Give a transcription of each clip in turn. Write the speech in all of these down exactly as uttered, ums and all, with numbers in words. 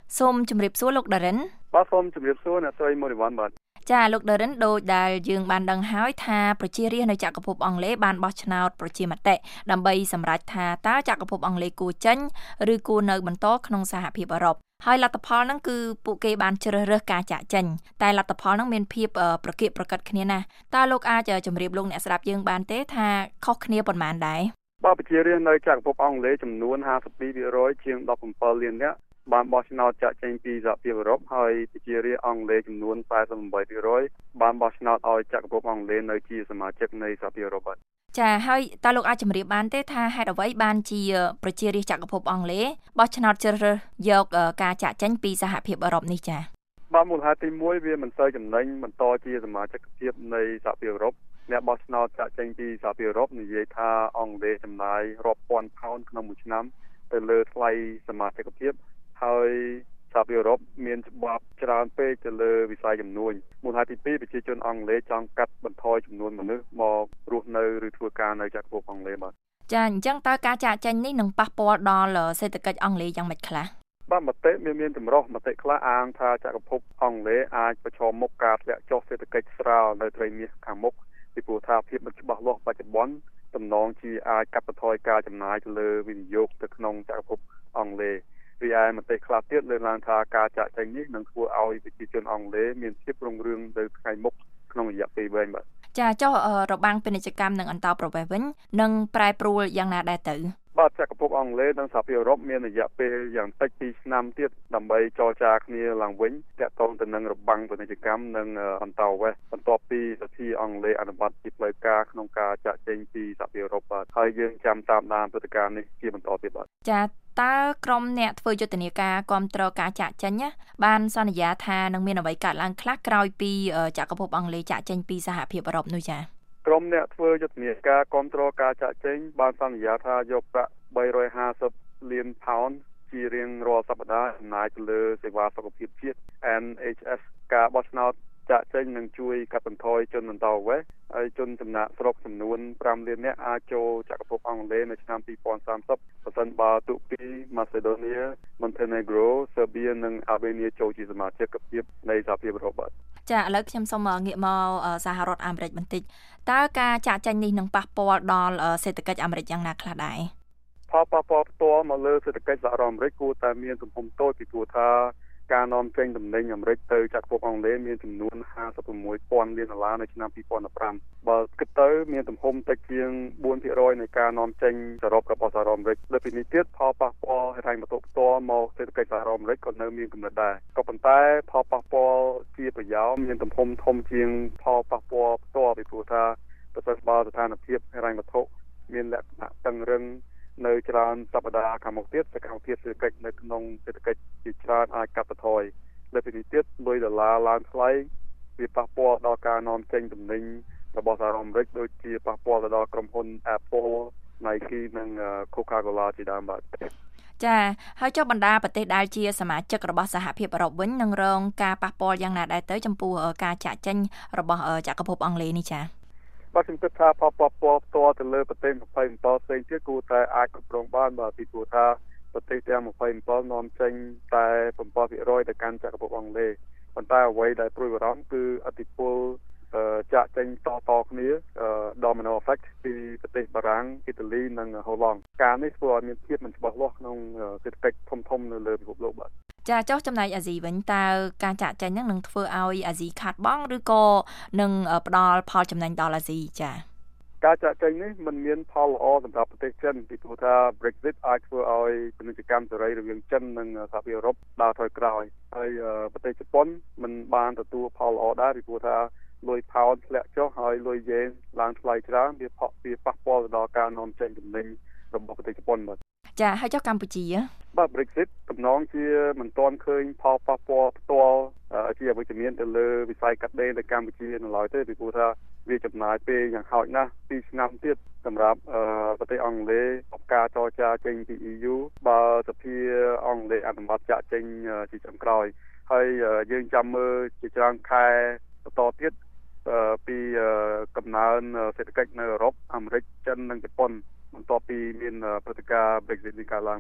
សូមជម្រាបសួរលោកដារិនបាទសូមជម្រាបសួរអ្នកស្រីមូរីវ៉ាន់បាទចាលោកដារិនដូចដែលយើងបានដឹងហើយថាប្រជារាស្ត្រនៅចក្រភពអង់គ្លេសបានបោះឆ្នោតប្រជាមតិដើម្បីសម្រេចថាតើចក្រភពអង់គ្លេសគួរចេញឬគួរនៅបន្តក្នុងសហភាពអឺរ៉ុបហើយលទ្ធផលហ្នឹងគឺពួកគេបានជ្រើសរើសការចាក់ចេញតែលទ្ធផលហ្នឹងមានភាពប្រកៀកប្រកិតគ្នាណាស់តើលោកអាចជម្រាបលោកអ្នកស្ដាប់យើងបានទេថាខុសគ្នាប៉ុន្មានដែរបាទប្រជារាស្ត្រនៅចក្រភពអង់គ្លេសចំនួន ห้าสิบสอง% ជាង สิบเจ็ด លាននាក់បានបោះឆ្នោតចាក់ចេញពីសហភាពអឺរ៉ុបហើយប្រជារាស្ត្រអង់គ្លេសចំនួន สี่สิบแปด% បានបោះឆ្នោតឲ្យចក្រភពអង់គ្លេសនៅជាសមាជិកនៃសហភាពអឺរ៉ុបបាទចាហើយតើលោកអាចជម្រាបបានទេថាហេតុអ្វីបានជាប្រជារាស្ត្រចក្រភពអង់គ្លេសបោះឆ្នោតជ្រើសរើសយកការចាក់ចេញពីសហភាពអឺរ៉ុបនេះចាបាទមូលហេតុទីមួយវាមិនសូវចំណេញបន្តជាសមាជិកភាពនៃសហភាពអឺរ៉ុបអ្នកបោះឆ្នោតចាក់ចេញពីសហភាពអឺរ៉ុបនិយាយថាអង់គ្លេសចំណាយរាប់ពាន់ផោនក្នុងមួយឆ្នាំទៅលើថ្លៃសមាជិកភាពហើយសហភាពអឺរ៉ុបមានច្បាប់ច្រើនពេកទៅលើវិស័យជំនួញមូលហេតុទីពីរប្រជាជនអង់គ្លេសចង់កាត់បន្ថយចំនួនមនុស្សមករស់នៅឬធ្វើការនៅចក្រភពអង់គ្លេសបាទចាអញ្ចឹងតើការចាក់ចេញនេះនឹងប៉ះពាល់ដល់សេដ្ឋកិច្ចអង់គ្លេសយ៉ាងម៉េចខ្លះបាទមតិមានមានចម្រុះមតិខ្លះអាងថាចក្រភពអង់គ្លេសអាចប្រឈមមុខការធ្លាក់ចុះសេដ្ឋកិច្ចស្រាលនៅត្រីមាសខាងមុខពីព្រោះថាភាពមិនច្បាស់លាស់បច្ចុប្បន្នតំណងជាអាចកាត់បន្ថយការចំណាយទៅលើវិនិយោគទៅក្នុងចក្រភពអង់គ្លេសរីឯមតិខ្លះទៀតលើកឡើងថាការចាក់ចេញនេះនឹងធ្វើឲ្យប្រជាជនអង់គ្លេសមានភាពរុងរឿងទៅថ្ងៃមុខក្នុងរយៈពេលវែងបាទចាចុះរបាំងពាណិជ្ជកម្មនិងអន្តោប្រវេសន៍វិញនឹងប្រែប្រួលយ៉ាងណាដែរទៅបាទចក្រភពអង់គ្លេសនិងសហភាពអឺរ៉ុបមានរយៈពេលយ៉ាងតិចពីរឆ្នាំទៀតដើម្បីចរចាគ្នាឡើងវិញទាក់ទងទៅនឹងរបាំងពាណិជ្ជកម្មនិងអន្តោប្រវេសន៍បន្ទាប់ពីសភាអង់គ្លេសអនុម័តជាផ្លូវការក្នុងការចាក់ចេញពីសហភាពអឺរ៉ុបបាទហើយយើងចាំតាមដានព្រឹត្តិការណ៍នេះជាបន្តទៀតបាទចាតើក្រុមអ្នកធ្វើយុទ្ធនាការគាំទ្រការចាក់ចេញណាបានសន្យាថានឹងមានអ្វីកើតឡើងខ្លះក្រោយពីចក្រភពអង់គ្លេសចាក់ចេញពីសហភាពអឺរ៉ុបនោះចាក្រុមអ្នកធ្វើយុទ្ធនាការគាំទ្រការចាក់ចេញបានសន្យាថាយកប្រាក់បីរយห้าสิบលានផោនជារៀងរាល់សប្តាហ៍ចំណាយទៅលើសេវាសុខភាពជាតិ เอ็น เอช เอส ការបោះឆ្នោតចាក់ចេញនឹងជួយកាត់បន្ថយជនអន្តោប្រវេសន៍ហើយជនចំណាក់ស្រុកចំនួនห้าលាននាក់អាចចូលចក្រភពអង់គ្លេសនៅឆ្នាំยี่สิบสามสิบប្រសិនបើទូគី Macedonia, Montenegro, Serbia និង Albania ចូលជាសមាជិកភាពនៃសហភាពអឺរ៉ុបបាទចាឥឡូវខ្ញុំសូមងាកមកសហរដ្ឋអាមេរិកបន្តិចតើការចាក់ចេញនេះនឹងប៉ះពាល់ដល់សេដ្ឋកិច្ចអាមេរិកយ៉ាងណាខ្លះដែរផលប៉ះពាល់ផ្ទាល់មកលើសេដ្ឋកិច្ចសហរដ្ឋអាមេរិកគួរតែមានទំហំតូចពីព្រោះថាការនាំចេញទំនិញអាមេរិកទៅចក្រភពអង់គ្លេសមានចំនួនห้าสิบหกពាន់លានដុល្លារនៅឆ្នាំยี่สิบสิบห้าបើគិតទៅមានទំហំតិចជាងสี่ភាគរយនៃការនាំចេញសរុបរបស់សហរដ្ឋអាមេរិកលើពីនេះទៀតផលប៉ះពាល់ហិរញ្ញវត្ថុផ្ទាល់មកសេដ្ឋកិច្ចសហរដ្ឋអាមេរិកក៏នៅមានកម្រិតដែរក៏ប៉ុន្តែផលប៉ះពាល់ជាប្រយោលមានទំហំធំជាងផលប៉ះពាល់ផ្ទាល់ពីព្រោះថាប្រសិនបើស្ថានភាពហិរញ្ញវត្ថុមានលក្ខណៈតឹងរឹងនៅច្រើនសប្តាហ៍ខាងមុខទៀតសកម្មភាពសេដ្ឋកិច្ចនៅក្នុងសេដ្ឋកិច្ចជាច្រើនអាចកាត់បន្ថយលើពីនេះទៀតលុយដុល្លារឡើងថ្លៃវាប៉ះពាល់ដល់ការនាំចេញទំនិញរបស់សហរដ្ឋអាមេរិកដូចជាប៉ះពាល់ទៅដល់ក្រុមហ៊ុន Apple, Nike និង Coca-Cola ជាដើមបាទចាហើយចុះបណ្ដាប្រទេសដែលជាសមាជិករបស់សហភាពអឺរ៉ុបវិញនឹងរងការប៉ះពាល់យ៉ាងណាដែរទៅចំពោះការចាក់ចេញរបស់ចក្រភពអង់គ្លេសនេះចាបាទខ្ញុំគិតថាផលប៉ះពាល់ផ្ទាល់ទៅលើប្រទេសยี่สิบเจ็ดផ្សេងទៀតគួរតែអាចគ្រប់គ្រងបានបាទពីព្រោះថាប្រទេសទាំងยี่สิบเจ็ดនាំចេញតែsevenភាគរយទៅកាន់ចក្រភពអង់គ្លេសប៉ុន្តែអ្វីដែលព្រួយបារម្ភគឺឥទ្ធិពលចាក់ចេញតតគ្នា domino effect ពីប្រទេសបារាំងអ៊ីតាលីនិងហូឡង់ការនេះធ្វើឲ្យមានភាពមិនច្បាស់លាស់ក្នុងសេដ្ឋកិច្ចធំៗនៅលើពិភពលោកបាទចាចុះចំណែកអាស៊ីវិញតើការចាក់ចេញហ្នឹងនឹងធ្វើឲ្យអាស៊ីខាតបង់ឬក៏នឹងផ្ដល់ផលចំណេញដល់អាស៊ីចាការចាក់ចេញនេះមិនមានផលល្អសម្រាប់ប្រទេសចិនពីព្រោះថា Brexit អាចធ្វើឲ្យពាណិជ្ជកម្មសេរីរវាងចិននិងសហភាពអឺរ៉ុបដើរថយក្រោយហើយប្រទេសជប៉ុនមិនបានទទួលផលល្អដែរពីព្រោះថាលុយផោនធ្លាក់ចុះហើយលុយយេនឡើងថ្លៃច្រើនវាផកវាប៉ះពាល់ទៅដល់ការនាំចេញទំនិញរបស់ប្រទេសជប៉ុនបាទចាហើយចុះកម្ពុជាបាទ Brexit តំណងជាមិនទាន់ឃើញផលប៉ះពាល់ផ្ទាល់ជាអវិជ្ជមានទៅលើវិស័យកាត់ដេរនៅកម្ពុជានៅឡើយទេពីព្រោះថាវាចំណាយពេលយ៉ាងហោចណាស់twoឆ្នាំទៀតសម្រាប់ប្រទេសអង់គ្លេសក្នុងការចរចាចេញពី E U បើសភាអង់គ្លេសអនុម័តចាក់ចេញជាចុងក្រោយហើយយើងចាំមើលជាច្រើនខែបន្តទៀតពីកំណើនសេដ្ឋកិច្ចនៅអឺរ៉ុបអាមេរិកចិននិងជប៉ុនបន្ទាប់ពីមានព្រឹត្តិការណ៍ Brexit នេះកើតឡើងបាទ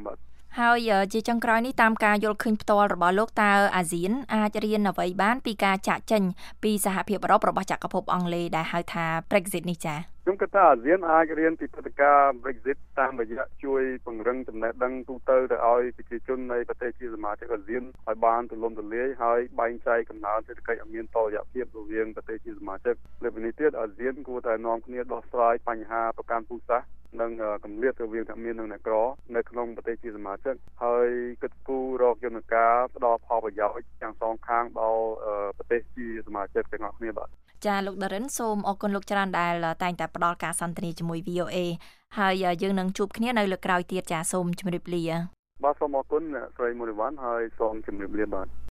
ហើយជាចុងក្រោយនេះតាមការយល់ឃើញផ្ទាល់របស់លោកតើអាស៊ានអាចរៀនអ្វីបានពីការចាក់ចេញពីសហភាពអឺរ៉ុបរបស់ចក្រភពអង់គ្លេសដែលហៅថា Brexit នេះចា៎ខ្ញុំគិតថាអាស៊ានអាចរៀនពីព្រឹត្តិការណ៍ Brexit តាមរយៈជួយពង្រឹងចំណេះដឹងទូទៅទៅឲ្យប្រជាជននៃប្រទេសជាសមាជិកអាស៊ានឲ្យបានទូលំទូលាយហើយបែងចែកកំណើនសេដ្ឋកិច្ចឲ្យមានតុល្យភាពរវាងប្រទេសជាសមាជិកលើពីនេះទៀតអាស៊ានគួរតែនាំគ្នាដោះស្រាយបញ្ហាប្រកាន់ពូជសាសន៍និងកម្រិតរវាងអ្នកមាននិងអ្នកក្រនៅក្នុងប្រទេសជាសមាជិកហើយគិតគូររកយន្តការផ្ដល់ផលប្រយោជន៍ទាំងសងខាងដល់ប្រទេសជាសមាជិកទាំងអស់គ្នាបាទចាលោកដារិនសូមអរគុណលោកច្រើនដែលតែងតែផ្ដល់ការសន្ទនាជាមួយ វី អូ អេ ហើយយើងនឹងជួបគ្នានៅលើកក្រោយទៀតចាសូមជម្រាបលាបាទសូមអរគុណអ្នកស្រីមូលីវ៉ាន់ហើយសូមជម្រាបលាបាទ